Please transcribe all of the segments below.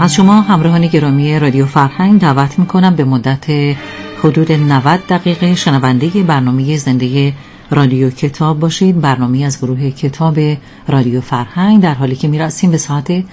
از شما همراهان گرامی رادیو فرهنگ دعوت میکنم به مدت حدود 90 دقیقه شنونده برنامه زنده رادیو کتاب باشید. برنامه از گروه کتاب رادیو فرهنگ، در حالی که میرسیم به ساعت 17.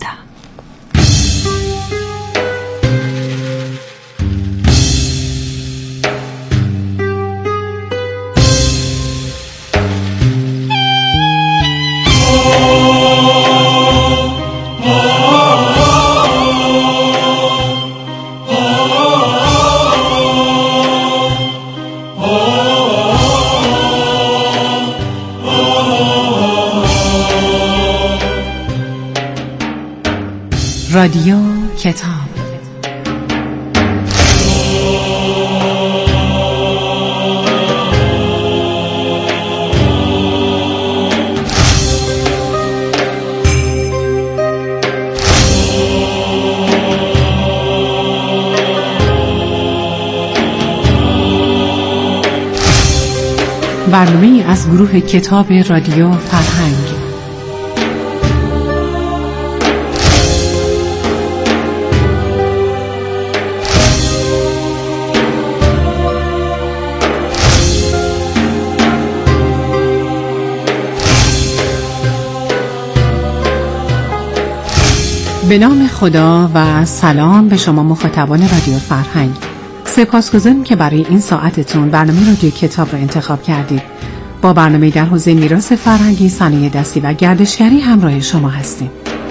رادیو کتاب. برنامه از گروه کتاب رادیو فرهنگ. به نام خدا و سلام به شما مخاطبان رادیو فرهنگ. سپاسگزارم که برای این ساعتتون برنامه رادیو کتاب را انتخاب کردید. با برنامه در حوزه میراث فرهنگی، صنایع دستی و گردشگری همراه شما هستیم.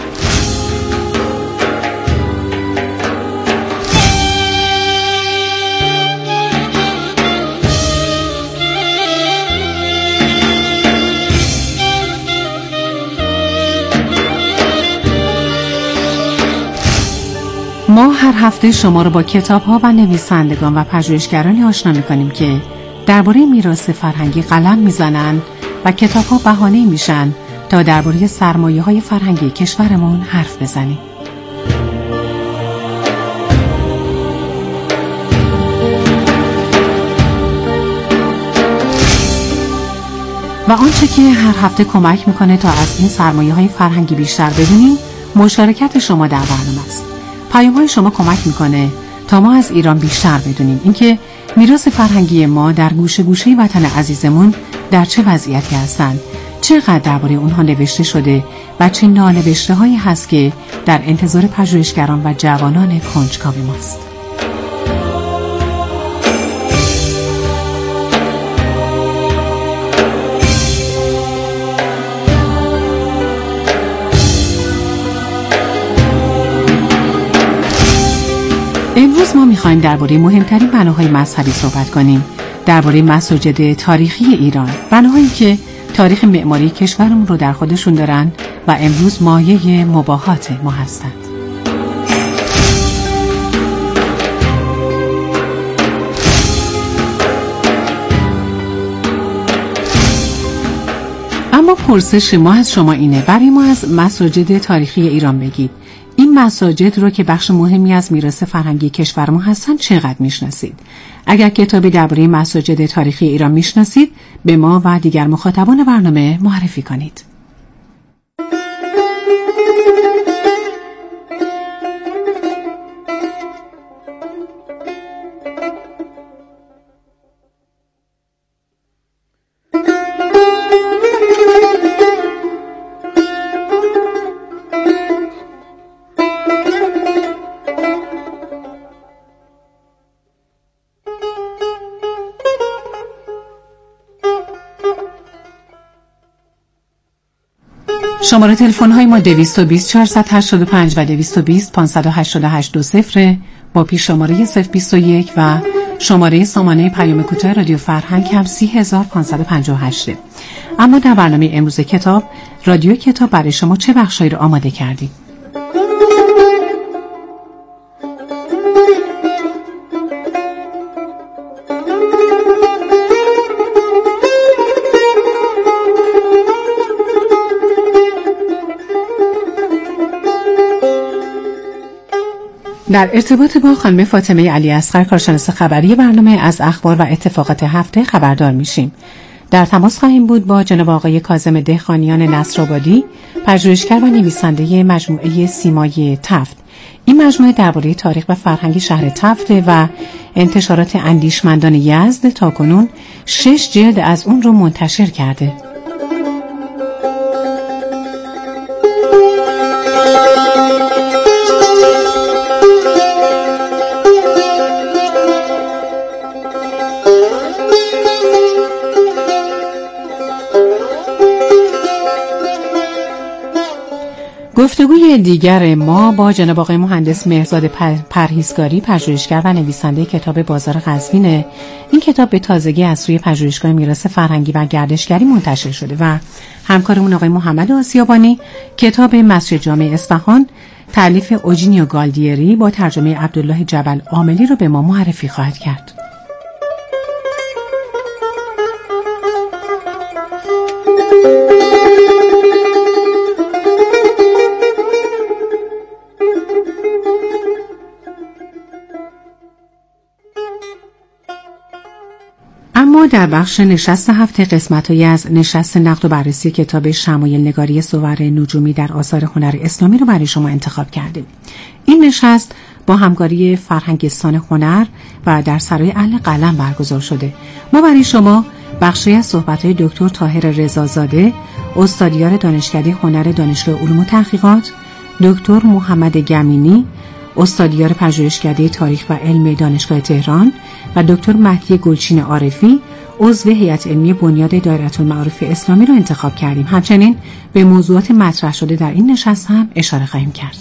ما هر هفته شما رو با کتاب‌ها و نویسندگان و پژوهشگرانی آشنا می‌کنیم که درباره میراث فرهنگی قلم می‌زنن و کتاب‌ها بهانه میشن تا درباره سرمایه‌های فرهنگی کشورمون حرف بزنیم. و آنچه که هر هفته کمک می‌کنه تا از این سرمایه‌های فرهنگی بیشتر بدونیم، مشارکت شما در برنامه است. پیام‌های شما کمک میکنه تا ما از ایران بیشتر بدونیم، اینکه میراث فرهنگی ما در گوشه گوشه وطن عزیزمون در چه وضعیتی هستند، چقدر درباره اونها نوشته شده و چه نانوشته هایی هست که در انتظار پژوهشگران و جوانان کنجکاو ماست. امروز ما می‌خوایم درباره مهمترین بناهای مذهبی صحبت کنیم، درباره مساجد تاریخی ایران، بناهایی که تاریخ معماری کشورمون رو در خودشون دارن و امروز مایه مباهات ما هستند. اما پرسش ما از شما اینه، برای ما از مساجد تاریخی ایران بگید. این مساجد رو که بخش مهمی از میراث فرهنگی کشورمون هستن چقدر میشناسید؟ اگر کتابی درباره مساجد تاریخی ایران میشناسید، به ما و دیگر مخاطبان برنامه معرفی کنید. شماره تلفن های ما 220 485 و 220 588 20 با پیش شماره 021 و شماره سامانه پیام کوتاه رادیو فرهنگ هم 30558. اما در برنامه امروز کتاب، رادیو کتاب برای شما چه بخشایی رو آماده کردیم؟ در ارتباط با خانم فاطمه علی اصغر، کارشناس خبری برنامه، از اخبار و اتفاقات هفته خبردار میشیم. در تماس خواهیم بود با جناب آقای کاظم دهقانیان نصرآبادی، پژوهشگر و نویسنده مجموعه سیمای تفت. این مجموعه درباره تاریخ و فرهنگ شهر تفت و انتشارات اندیشمندان یزد تاکنون 6 جلد از اون رو منتشر کرده. گفتگوی دیگر ما با جناب آقای مهندس مهرزاد پرهیزگاری، پژوهشگر و نویسنده کتاب بازار قزوین. این کتاب به تازگی از سوی پژوهشگاه میراث فرهنگی و گردشگری منتشر شده و همکارمون آقای محمد آسیابانی کتاب مسجد جامع اصفهان تألیف اوجینیو گالدیری با ترجمه عبدالله جبل عاملی رو به ما معرفی خواهد کرد. اما در بخش نشست هفته قسمت‌هایی از نشست نقد و بررسی کتاب شمایل نگاری صور نجومی در آثار هنر اسلامی رو برای شما انتخاب کردیم. این نشست با همکاری فرهنگستان هنر و در سرای اهل قلم برگزار شده. ما برای شما بخشی از صحبت‌های دکتر طاهر رضازاده، استادیار دانشکده هنر دانشگاه علوم و تحقیقات، دکتر محمد گمینی، استادیار پژوهشکده تاریخ و علم دانشگاه تهران و دکتر مهدی گلچین عارفی، عضو هیئت علمی بنیاد دایره‌المعارف اسلامی رو انتخاب کردیم. همچنین به موضوعات مطرح شده در این نشست هم اشاره خواهیم کرد.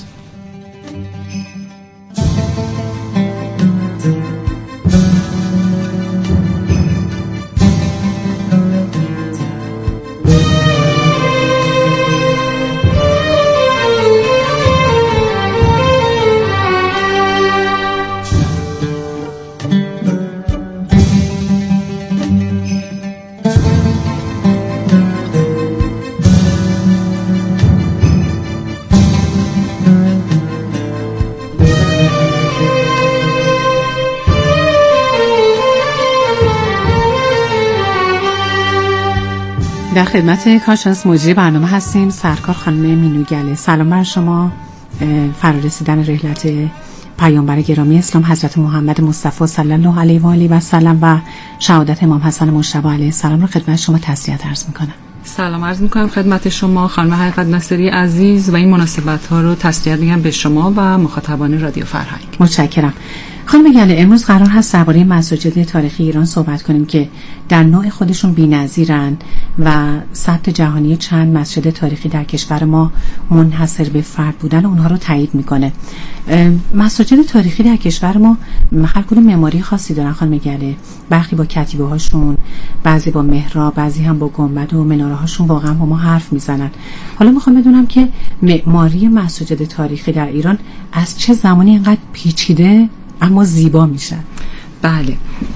در خدمت کارشناس مجری برنامه هستیم، سرکار خانم مینوگله. سلام بر شما. فرارسیدن رحلت پیامبر گرامی اسلام حضرت محمد مصطفی صلی الله علیه و آله و سلم و شهادت امام حسن مجتبی علیه السلام رو خدمت شما تسلیت عرض میکنم. سلام عرض میکنم خدمت شما خانم حقیقت ناصری عزیز و این مناسبت ها رو تسلیت میگم به شما و مخاطبان رادیو فرهنگ. متشکرم. خانم گله، امروز قرار هست درباره مساجد تاریخی ایران صحبت کنیم که در نوع خودشون بی‌نظیرن و سطح جهانی چند مسجد تاریخی در کشور ما منحصر به فرد بودن اونها رو تایید میکنه. مساجد تاریخی در کشور ما هر کدوم معماری خاصی دارن خانم گله، برخی با کتیبه هاشون، بعضی با محراب، بعضی هم با گنبد و مناره هاشون واقعا با ما حرف میزنن. حالا میخوام بدونم که معماری مساجد تاریخی در ایران از چه زمانی اینقدر پیچیده اما زیبا میشن؟ بله،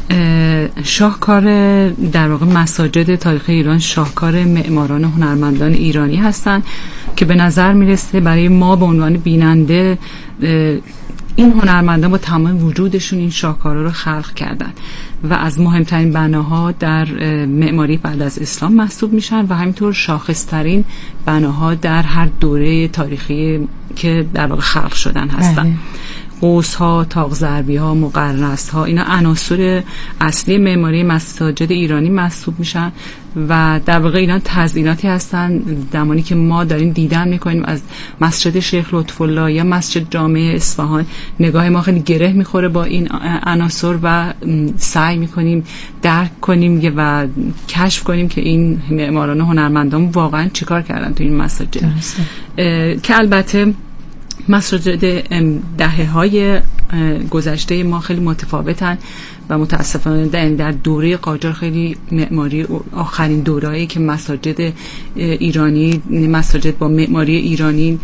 شاهکار در واقع مساجد تاریخی ایران شاهکار معماران و هنرمندان ایرانی هستند که به نظر میرسه برای ما به عنوان بیننده این هنرمندان با تمام وجودشون این شاهکارها رو خلق کردن و از مهمترین بناها در معماری بعد از اسلام محسوب میشن و همینطور شاخصترین بناها در هر دوره تاریخی که در واقع خلق شدن هستن. قوس ها، طاق ضربی ها، مقرنس ها، اینا عناصر اصلی معماری مساجد ایرانی محسوب میشن و در واقع اینا تزییناتی هستن. زمانی که ما داریم دیدن میکنیم از مسجد شیخ لطف‌الله یا مسجد جامع اصفهان، نگاه ما خیلی گره میخوره با این عناصر و سعی میکنیم درک کنیم و کشف کنیم که این معماران و هنرمندان واقعا چیکار کردن تو این مساجد. که البته مساجد دهه‌های گذشته ما خیلی متفاوتن و متاسفانه در دوره قاجار خیلی معماری آخرین دوره‌ای که مساجد ایرانی، مساجد با معماری ایرانی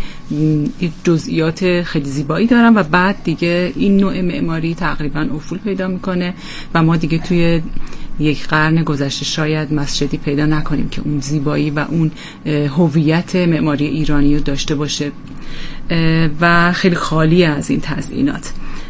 جزئیات خیلی زیبایی دارن و بعد دیگه این نوع معماری تقریبا افول پیدا میکنه و ما دیگه توی یک قرن گذشته شاید مسجدی پیدا نکنیم که اون زیبایی و اون هویت معماری ایرانی رو داشته باشه و خیلی خالی از این تزیینات.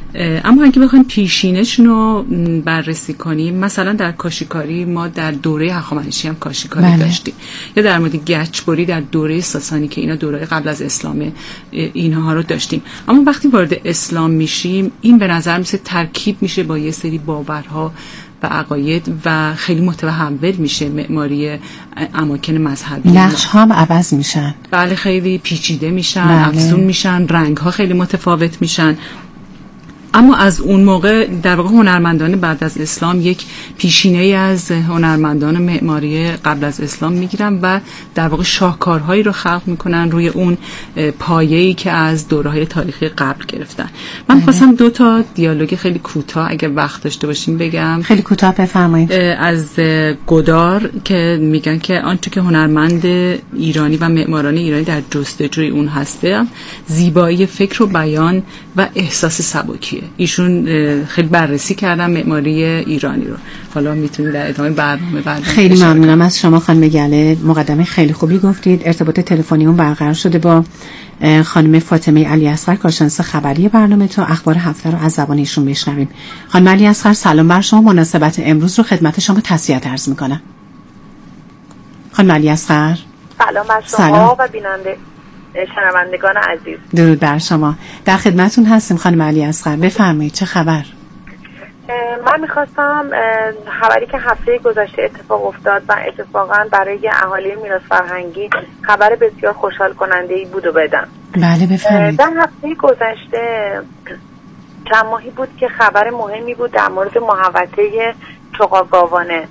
اما اگه بخوایم پیشینشون رو بررسی کنیم، مثلا در کاشیکاری ما در دوره هخامنشی هم کاشیکاری داشتیم، یا در مورد گچبری در دوره ساسانی که اینا دوره قبل از اسلام اینها رو داشتیم. اما وقتی وارد اسلام میشیم این به نظر میسه ترکیب میشه با یه سری باورها و عقاید و خیلی متحول میشه معماری اماکن مذهبی. نقش ها هم عوض میشن. بله، خیلی پیچیده میشن، افزون میشن، رنگ ها خیلی متفاوت میشن. اما از اون موقع در واقع هنرمندان بعد از اسلام یک پیشینه‌ای از هنرمندان معماری قبل از اسلام میگیرن و در واقع شاهکارهایی رو خلق میکنن روی اون پایه‌ای که از دوره‌های تاریخی قبل گرفتن. من خواستم 2 تا دیالوگ خیلی کوتاه اگه وقت داشته باشیم بگم. خیلی کوتاه بفرمایید. از گودار که میگن که آنچه که هنرمند ایرانی و معماران ایرانی در جستجوی اون هسته زیبایی فکر و بیان و احساس سبکی. ایشون خیلی بررسی کردن معماری ایرانی رو. حالا میتونید در ادامه برنامه بعد. خیلی ممنونم از شما خانم گله، مقدمه خیلی خوبی گفتید. ارتباط تلفنیمون برقرار شده با خانم فاطمه علی اصغر، کارشناس خبری برنامه تا اخبار هفته رو از زبان ایشون بشنویم. خانم علی اصغر سلام بر شما، مناسبت امروز رو خدمت شما تسلیت عرض میکنم. خانم علی اصغر سلام بر شما و بیننده شنوندگان عزیز. درود بر شما، در خدمتون هستیم خانم علی اصغر، بفرمایید چه خبر؟ من میخواستم خبری که هفته گذشته اتفاق افتاد و اتفاقا برای اهالی میراث فرهنگی خبر بسیار خوشحال کننده‌ای بود و بدم. بله بفرمایید. در هفته گذشته چند ماهی بود که خبر مهمی بود در مورد محوطه چقاگاوانه.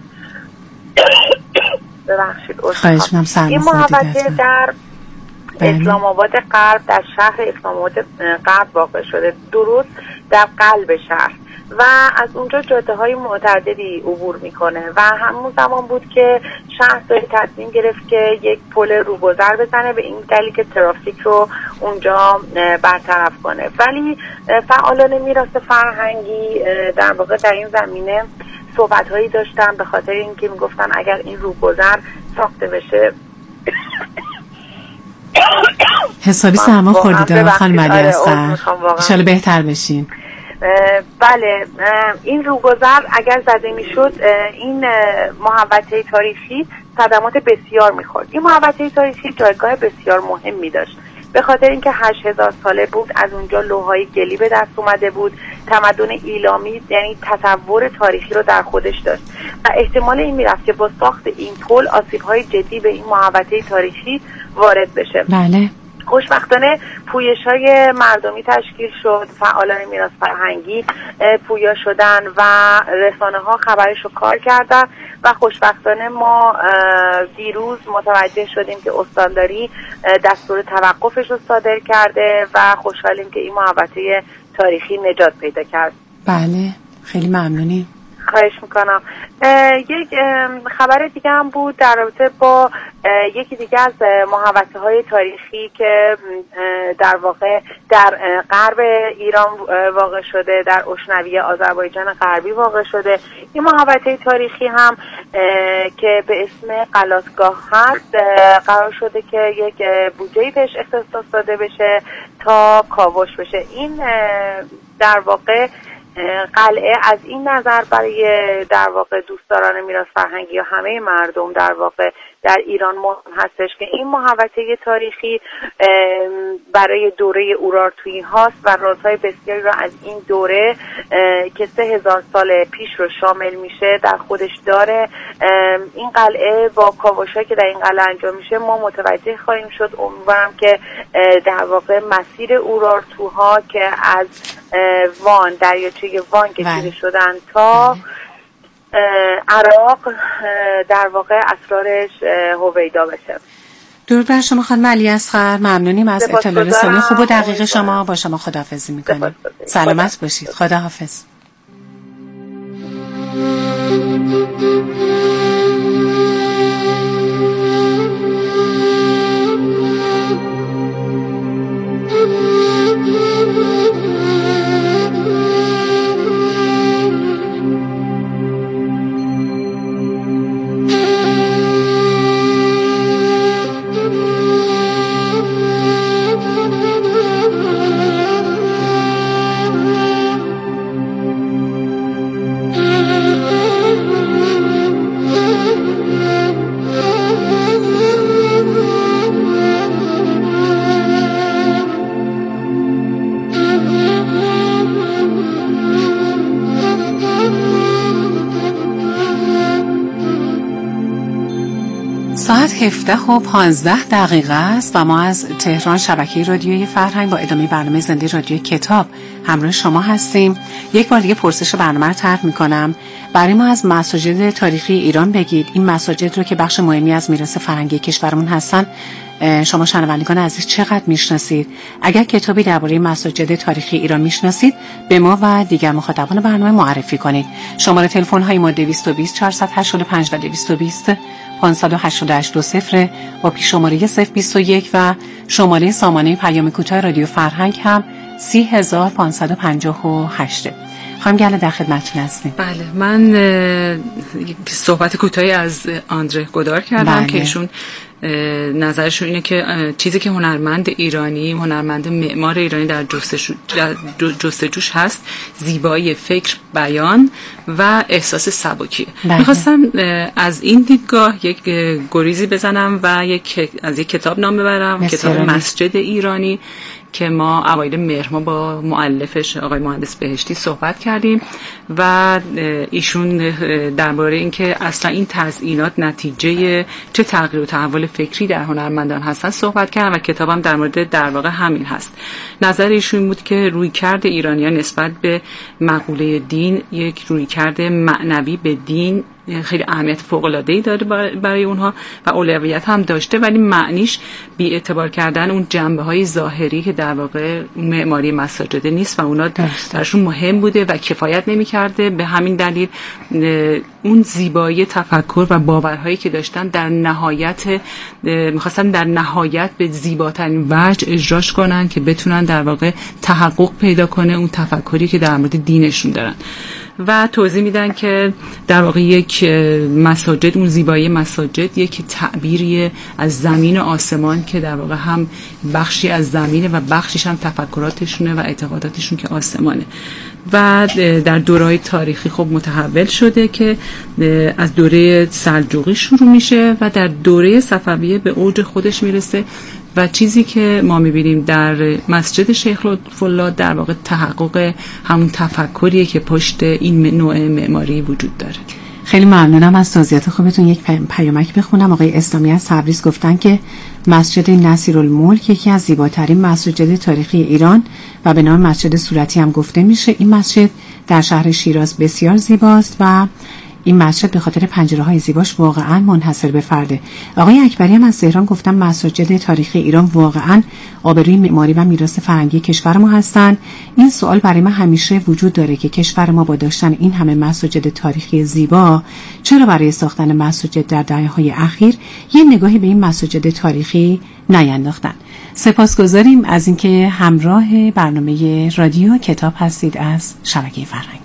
ببخشید خواهش می‌کنم. این محوطه در اسلام آباد غرب، در شهر اسلام آباد غرب واقع شده، درست در قلب شهر و از اونجا جاده های معتدلی عبور میکنه و همون زمان بود که شهرداری تصمیم گرفت که یک پل روگذر بزنه به این دلیل که ترافیک رو اونجا برطرف کنه. ولی فعالان میراث فرهنگی در واقع در این زمینه صحبت هایی داشتن به خاطر اینکه میگفتن اگر این روگذر ساخته بشه حسابی سرما خوردید خانم علی اصغر، ان شاءالله بهتر بشین. بله، این روگذر اگر زده میشد این محوطه تاریخی صدمات بسیار میخورد. این محوطه تاریخی جایگاه بسیار مهمی داشت به خاطر اینکه 8000 ساله بود، از اونجا لوح‌های گلی به دست اومده بود، تمدن ایلامی یعنی تصور تاریخی رو در خودش داشت و احتمال این میرفت که با ساخت این پل آسیب‌های جدی به این محوطه تاریخی وارد بشه. بله. خوشبختانه پویش‌های مردمی تشکیل شد، فعالان میراث فرهنگی پویا شدن و رسانه‌ها خبرش رو کار کردن و خوشبختانه ما دیروز متوجه شدیم که استانداری دستور توقفش رو صادر کرده و خوشحالیم که این محوطه تاریخی نجات پیدا کرد. بله، خیلی ممنونیم. خواهش میکنم. یک خبر دیگه هم بود در رابطه با یکی دیگه از محوطه های تاریخی که در واقع در غرب ایران واقع شده، در اشنویه آذربایجان غربی واقع شده. این محوطه تاریخی هم که به اسم قلاتگاه هست قرار شده که یک بودجه‌ای بهش اختصاص داده بشه تا کاوش بشه. این در واقع قلعه از این نظر برای در واقع دوستداران میراث فرهنگی یا همه مردم در واقع در ایران مهم هستش که این محوطه تاریخی برای دوره اورارتویی هاست و رازهای بسیاری را از این دوره که 3000 سال پیش رو شامل میشه در خودش داره. این قلعه با کاوش‌هایی که در این قلعه انجام میشه ما متوجه خواهیم شد. امیدوارم که در واقع مسیر اورارتوها که از وان، دریاچه وان کشیده شدن تا عراق در واقع اسرارش هویدا بشه. درود بر شما خانم علی اصغر، ممنونیم از اطلاع رسانی خوب و دقیق شما. با شما خداحافظی میکنیم. سلامت باشید. خداحافظ. ساعت 17:15 است و ما از تهران شبکه رادیوی فرهنگ با ادامه برنامه زنده رادیو کتاب همراه شما هستیم. یک بار دیگه پرسش برنامه رو طرح می‌کنم. برای ما از مساجد تاریخی ایران بگید. این مساجد رو که بخش مهمی از میراث فرهنگی کشورمون هستن، شما شنوندگان عزیز چقدر میشناسید؟ اگر کتابی درباره مساجد تاریخی ایران میشناسید، به ما و دیگر مخاطبان برنامه معرفی کنید. شماره تلفن های ما 220 485 و 220 58820 با پیش شماره 021 و شماره سامانه پیام کوتاه رادیو فرهنگ هم 30558. خانم گله در خدمتتون هستیم. بله، من صحبت کوتاهی از آندره گودار کردم که ایشون نظرشون اینه که چیزی که هنرمند ایرانی، هنرمند معمار ایرانی در جستجوش هست، زیبایی فکر، بیان و احساس سبکی. میخواستم از این دیدگاه یک گریزی بزنم و از یک کتاب نام ببرم، کتاب مسجد ایرانی که ما اوایل مهر ما با مؤلفش آقای مهندس بهشتی صحبت کردیم و ایشون درباره اینکه اصلا این تزیینات نتیجه چه تغییر و تحول فکری در هنرمندان هستن صحبت کردن و کتابم در واقع همین هست. نظر ایشون بود که رویکرد ایرانیان نسبت به مقوله دین یک رویکرد معنوی به دین خیلی اهمیت فوق‌العاده‌ای داره برای اونها و اولویت هم داشته، ولی معنیش بی اعتبار کردن اون جنبه‌های ظاهری که در واقع معماری مساجد نیست و اونا درشون مهم بوده و کفایت نمی‌کرده. به همین دلیل اون زیبایی تفکر و باورهایی که داشتن در نهایت می‌خواستن در نهایت به زیباترین وجه اجراش کنن که بتونن در واقع تحقق پیدا کنه اون تفکری که در مورد دینشون دارن و توضیح میدن که در واقع یک مساجد، اون زیبایی مساجد یک تعبیری از زمین و آسمان که در واقع هم بخشی از زمینه و بخشیش هم تفکراتشونه و اعتقاداتشون که آسمانه و در دوره‌های تاریخی خب متحول شده که از دوره سلجوقی شروع میشه و در دوره صفویه به اوج خودش میرسه و چیزی که ما میبینیم در مسجد شیخ لطف‌الله در واقع تحقق همون تفکریه که پشت این نوع معماری وجود داره. خیلی ممنونم از توضیحات خوبتون. یک پیامک بخونم. آقای اسلامی از تبریز گفتن که مسجد نصیرالملک یکی از زیباترین مساجد تاریخی ایران و به نام مسجد صورتی هم گفته میشه. این مسجد در شهر شیراز بسیار زیباست و این مسجد به خاطر پنجره‌های زیباش واقعاً منحصر به فرده. آقای اکبری هم از تهران گفتن مساجد تاریخی ایران واقعاً آبروی معماری و میراث فرهنگی کشور ما هستند. این سوال برای من همیشه وجود داره که کشور ما با داشتن این همه مساجد تاریخی زیبا چرا برای ساختن مساجد در دهه‌های اخیر یه نگاهی به این مساجد تاریخی نینداختن. سپاسگزاریم از اینکه همراه برنامه رادیو کتاب هستید از شبکه فرهنگ.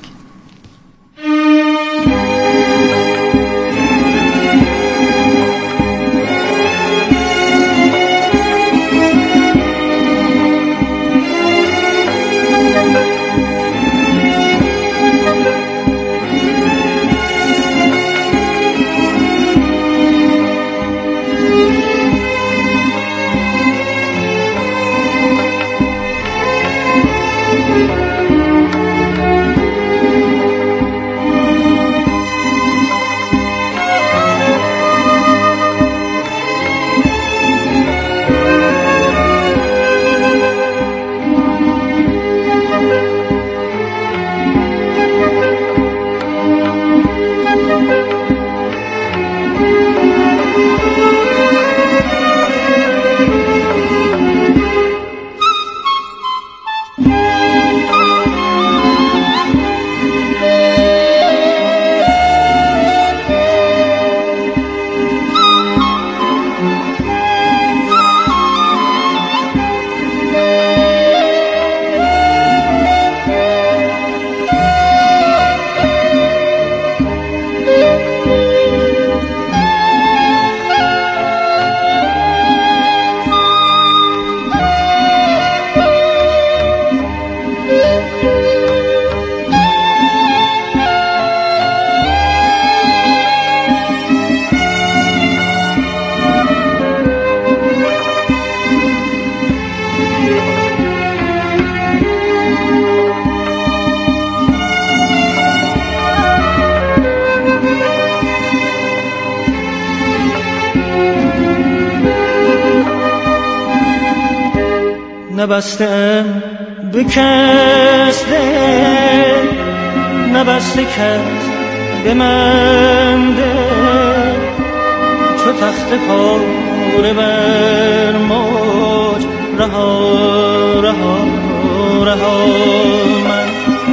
نبستم به کس دل، نبسته کس به من دل، چو تخت پاره بر موج رها رها رها من،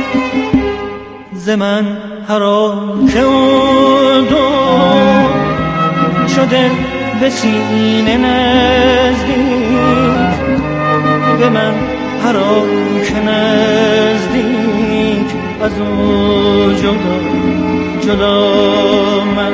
ز من حرام که او دو شده به سینه نزدیک، به من حرام که نزدیک از او جدا جدا من.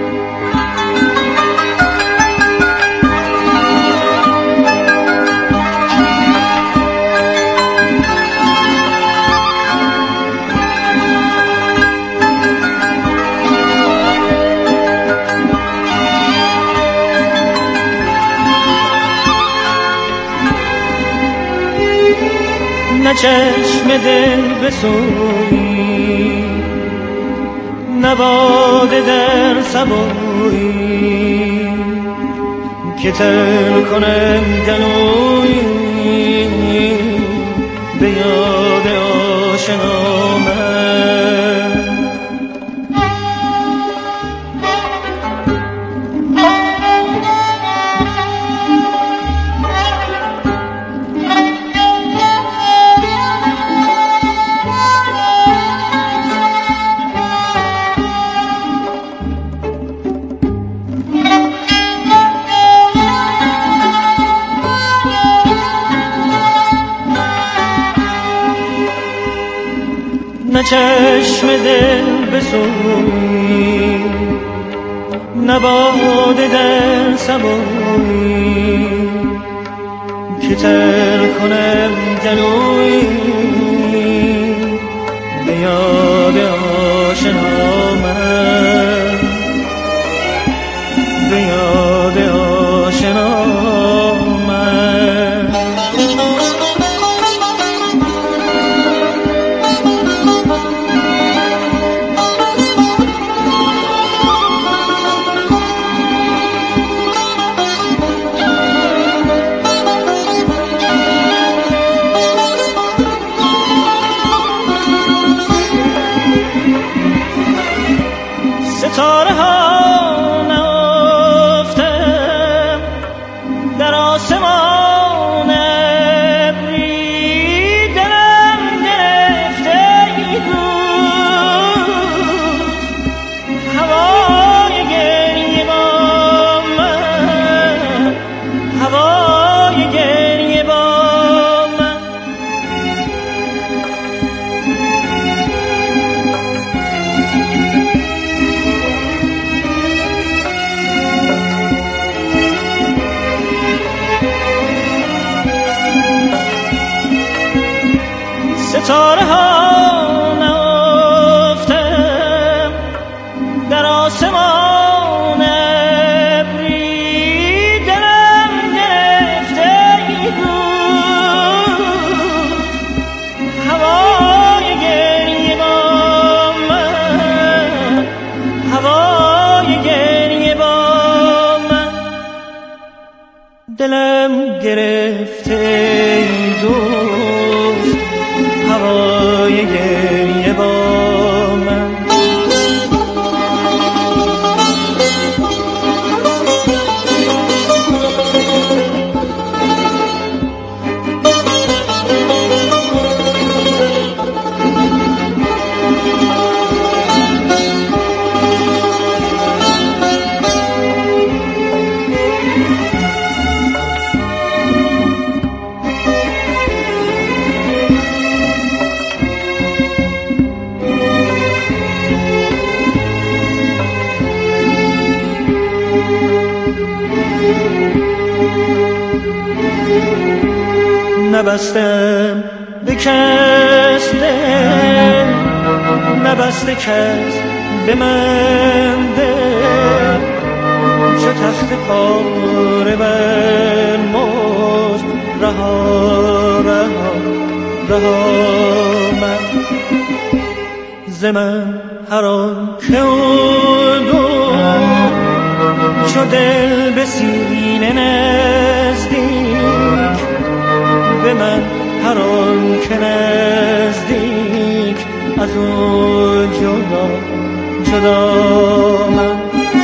نه چشم دل بسویی، نه باده در سبویی، که تر کنم گلویی به یاد آشنا من. نه چشم دل بسویی، نه باده در سبویی، که تر کنم گلویی به یاد آشنا من، به یاد آشنا من. ستاره ها نافتم در آسمان ابری، دلم گرفته ای دوست هوای گریه با من، هوای گریه با من. ستاره ها نافتم در آسمان ابری، دلم گرفته ای دوست هوای گریه با من، هوای گریه با من. دلم گرفته ای دوست هوای گریه با من. نبستم به کس دل، نبسته کس به من دل، چو تخت پاره بر موج رها رها رها من. ز من حرام که او دور، چو دل به سینه نزدیک، به من تو جدا جدا من.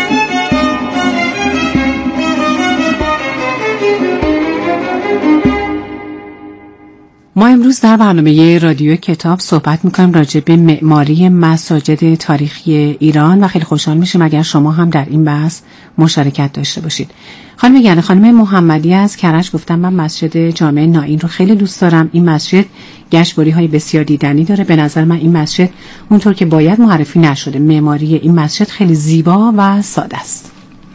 ما امروز در برنامه رادیو کتاب صحبت میکنیم راجع به معماری مساجد تاریخی ایران و خیلی خوشحال میشیم اگر شما هم در این بحث مشارکت داشته باشید. خانم محمدی از کرج گفتم من مسجد جامع نائین رو خیلی دوست دارم. این مسجد گشتباری‌های بسیار دیدنی داره. به نظر من این مسجد اونطور که باید معرفی نشده. معماری این مسجد خیلی زیبا و ساده است.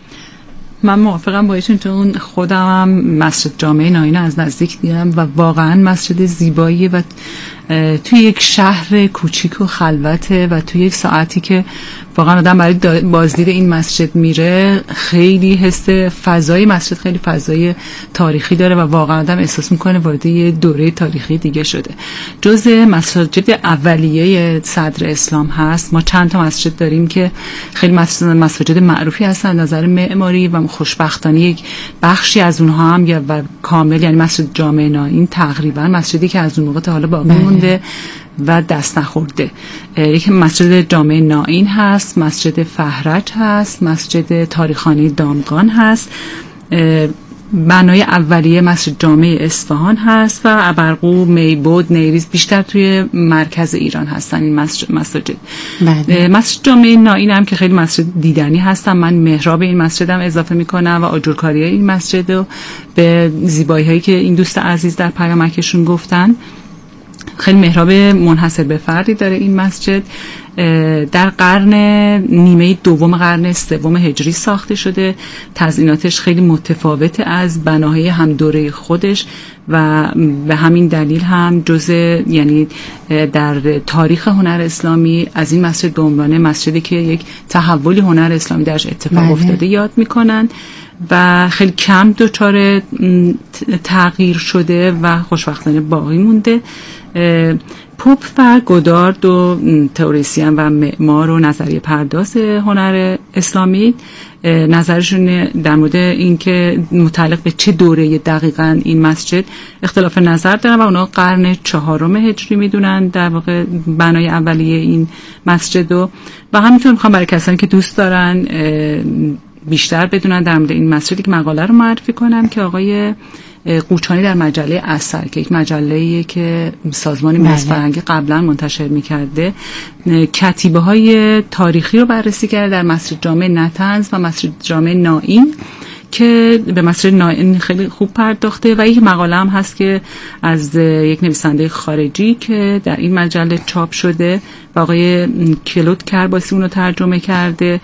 من موافقم با ایشون، چون خودم هم مسجد جامع نائین از نزدیک دیدم و واقعا مسجد زیباییه و توی یک شهر کوچیک و خلوته و توی یک ساعتی که واقعا آدم برای بازدید این مسجد میره خیلی حس فضای مسجد خیلی فضای تاریخی داره و واقعا آدم احساس میکنه وارد یه دوره تاریخی دیگه شده. جزء مساجد اولیه صدر اسلام هست. ما چند تا مسجد داریم که خیلی مساجد معروفی هستن نظر معماری و خوشبختانه یک بخشی از اونها هم و کامل، یعنی مسجد جامع نائین تقریبا مسجدی که از اون موقع تا حالا باقی مونده و دست نخورده. یک مسجد جامع نائین هست، مسجد فهرج هست، مسجد تاریخانی دامغان هست، بنای اولیه مسجد جامع اصفهان هست و ابرقو، میبود، نیریز بیشتر توی مرکز ایران هستن این مساجد. مسجد جامع نائین هم که خیلی مسجد دیدنی هستن. من محراب این مسجد هم اضافه میکنم و آجرکاری این مسجد و به زیبایی هایی که این دوست عزیز در پیامکشون گفتن. خیلی محراب منحصر به فردی داره این مسجد. در قرن نیمه دوم قرن سوم هجری ساخته شده. تزییناتش خیلی متفاوت از بناهای هم دوره خودش و به همین دلیل هم یعنی در تاریخ هنر اسلامی از این مسجد به عنوان مسجدی که یک تحولی هنر اسلامی درش اتفاق افتاده یاد میکنن و خیلی کم دچار تغییر شده و خوشبختانه باقی مونده. پوپ و گودارد و تئوریسین و معمار و نظریه پرداز هنر اسلامی نظرشون در مورد این که متعلق به چه دوره دقیقاً این مسجد اختلاف نظر دارن و اونا قرن 4 هجری میدونن در واقع بنای اولیه این مسجد و همینطور میخوام برای کسانی که دوست دارن بیشتر بدونن در مورد این مسجد که مقاله رو معرفی کنم که آقای قوچانی در مجله اثر که یک مجله‌ایه که سازمان میراث فرهنگی قبلا منتشر می‌کرده کتیبه های تاریخی رو بررسی کرده در مسجد جامع نطنز و مسجد جامع نائین که به مسجد نائین خیلی خوب پرداخته و یک مقاله هم هست که از یک نویسنده خارجی که در این مجله چاپ شده و آقای کلود کرباسی اون رو ترجمه کرده.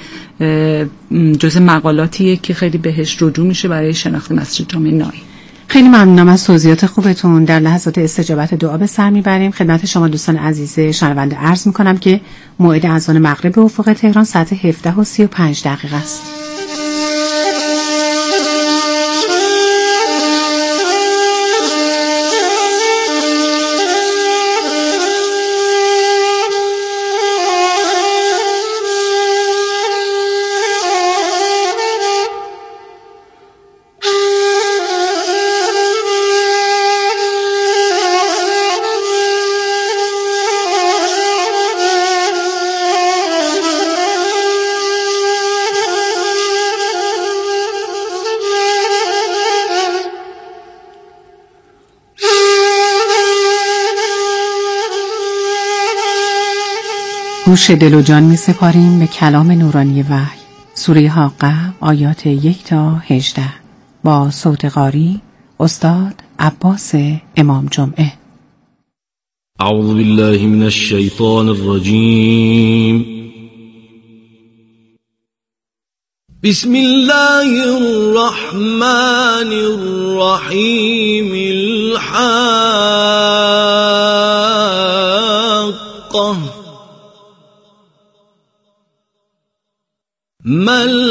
جزء مقالاتیه که خیلی بهش رجوع میشه برای شناخت مسجد جامع نائین. خیلی ممنونم از توضیحات خوبتون. در لحظات استجابت دعا به سر میبریم. خدمت شما دوستان عزیز شنونده عرض میکنم که موعد اذان مغرب به افق تهران ساعت 17:35 است. گوش دل و جان می سپاریم به کلام نورانی وحی. سوره حاقه آیات 1 تا 18 با صوت قاری استاد عباس امام جمعه. اعوذ بالله من الشیطان الرجیم. بسم الله الرحمن الرحیم. الحاقة